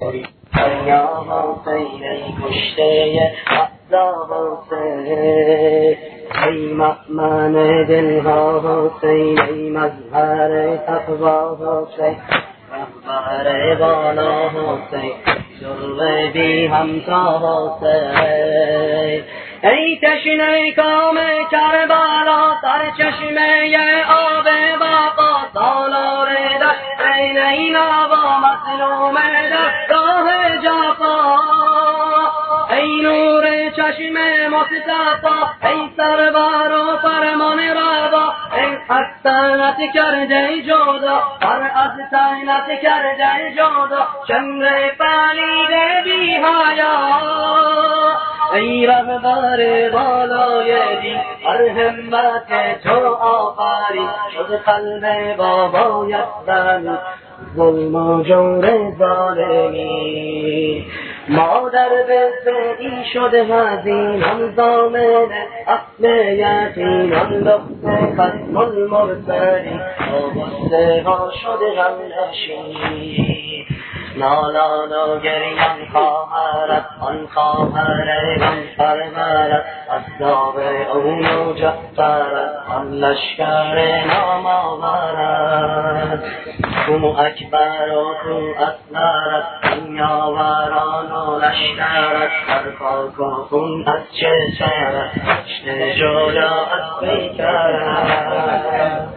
یا حسین ای کشته اعدا حسین، ای مأمن دلها حسین، ای مظهر تقوا حسین، رهبر بالا حسین، جلوه بی همتا حسین، ای تشنه کام کربلا، سرچشمه آب بقا، سالار در عینینا و مظلوم در راه جفا، ای نور چشم مصطفی، ای سرور و فرمان روا، ای از تنت کرده جدا، هر از تنت کرده جدا، شمر پلید بی حیا، ای رهبر بالای دین، هر همت تو آفرین، شد قلب بابایت زمین، ظلم و جور ظالمین، مادر بزدی شده حزینم، زامن اصل یتیمم، دخت ختم المرسلین، آبسته ها شده غم نشین، نالان و گریان خواهرت، آن خواهر غم پرورت، اصحاب اون و جعفرت، آن لشکر نام آورت، تو اکبر و تو اصغرت، این یاوران و لشکرت، در خاک و خون از چشمت، چشم جدا از پیکرت،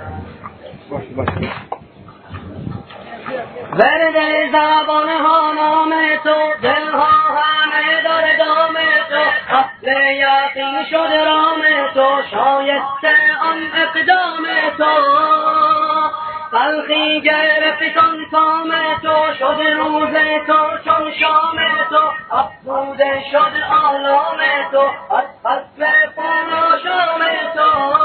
ورد زبان ها نام تو، دلها همه در دام تو، اصل یقین شد رام تو، شایسته آن اقدام تو، تلخی گرفت آن کام تو، شد روز تو چون شام تو، افزوده شد آلام تو، از فصل پانا شام تو،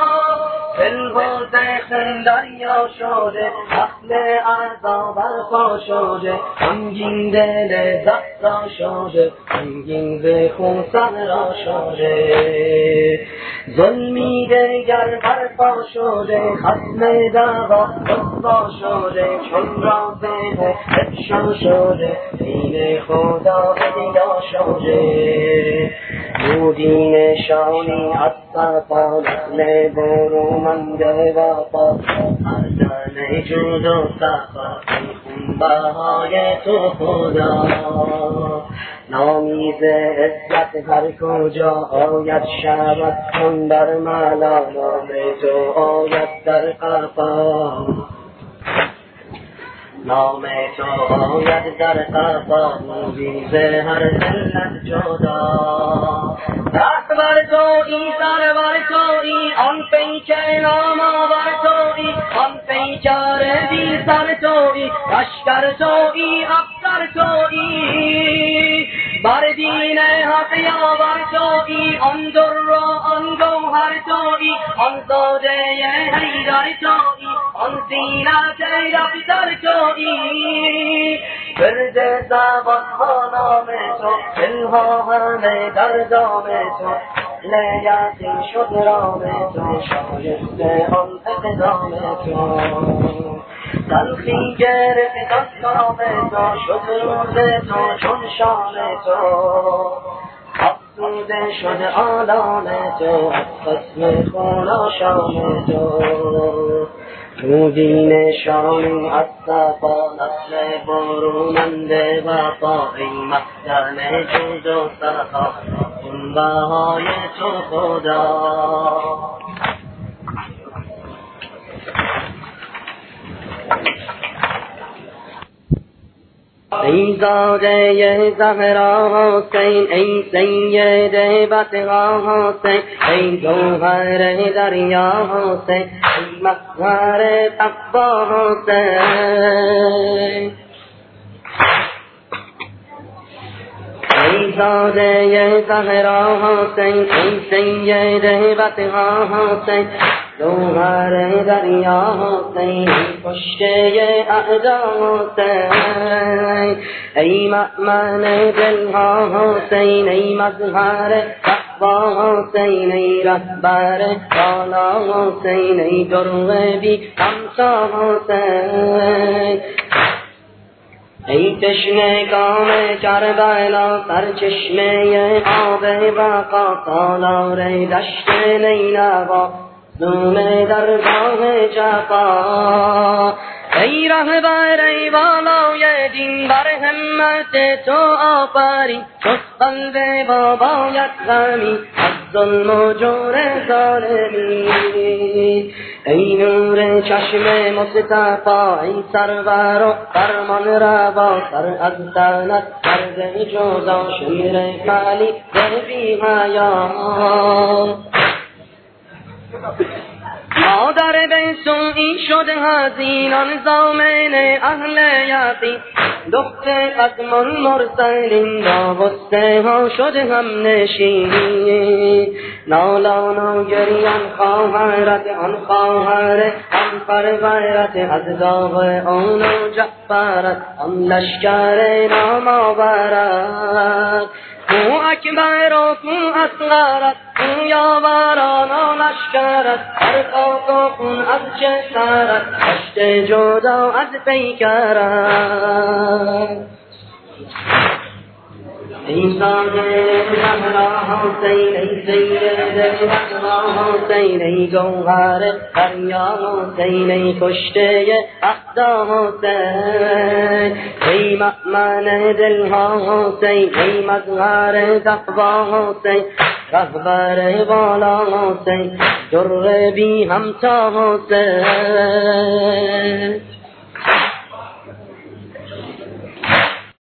دلگوزه دریا شده، اصل اعضا برپا شده، غمگین دل زهرا شده، غمگین ز خون صحرا شده، ظلمی دگر برپا شده، خصم دعوا رسوا شده، چون رازق افشا شده، دین خدا احیا شده، دودی نشانی از صفا، نسل برومنده وفا، مردن جود و صفا، خون بهای تو خدا، نامیز عزت هر کجا آید شود، چون در ملا نام تو آید در قفا، نام تو آید در قفا، موزیز هر ذلت جدا، دست بر تویی، سر بر تویی، آن پیکر نام آور تویی، آن پیکر بی سر تویی، لشکر تویی، افسر تویی، بر دین حق یاور تویی، آن در و آن گوهر تویی، آن زاده حیدر تویی، آن زینت دفتر تویی، ورد زبان ها نام تو، دلها همه در دام تو، لیقین شد رام تو، شایسته آن اقدام تو، تلخی گرفت از کام تو، شد روز تو چون شام تو، افزوده شد آلام تو، از خصم خون آشام تو، رودی نشانی از صفا، نسل برومنده وفا، ای مخزن جود و سخا، خون بهای تو خدا، ای زاده زهرا حسین، ای سید بطغا حسین، ای جوهر دریا حسین، ای مظهر تقوا حسین، ای زاده زهرا حسین، ای سید بطغا حسین، جوهر دریا حسین، کشته اعدا حسین، ای مأمن دلها حسین، ای مظهر تقوا حسین، ای رهبر بالا حسین، ای دروغ بی همتا حسین، ای تشنگان کربلا سرچشمه آب بقا سالار دشت نینوا زوم درگاه جفا ای رهبر ای والای دین بر همت تو آفرین جز قلب بابایت غمی از ظلم و جور ظالمین ای نور چشم مصطفی ای سرور و فرمان روا سر از تنت سر جوزا شیر خالی بی حیا مادر به سوئی شد حزینان زامن اهل یقین دختر قدمان مرسلین با غصه ها شد هم نشین نالان و گریان خواهرت آن خواهر آن پرورت از داغ آن و جعفرت آن لشکر نام آورد کو اکبر و کو اصغرت کو یاوران و لشکرت هر خاک و خون از چه سرت دشت جدا از پیکرت ای صادق زهرا حسین ای سید زهرا حسین ای گوهر دریا حسین ای کشته اعدا حسین ای مأمن دلها حسین ای مظهر تقوا حسین رهبر بالا حسین در بی همتا حسین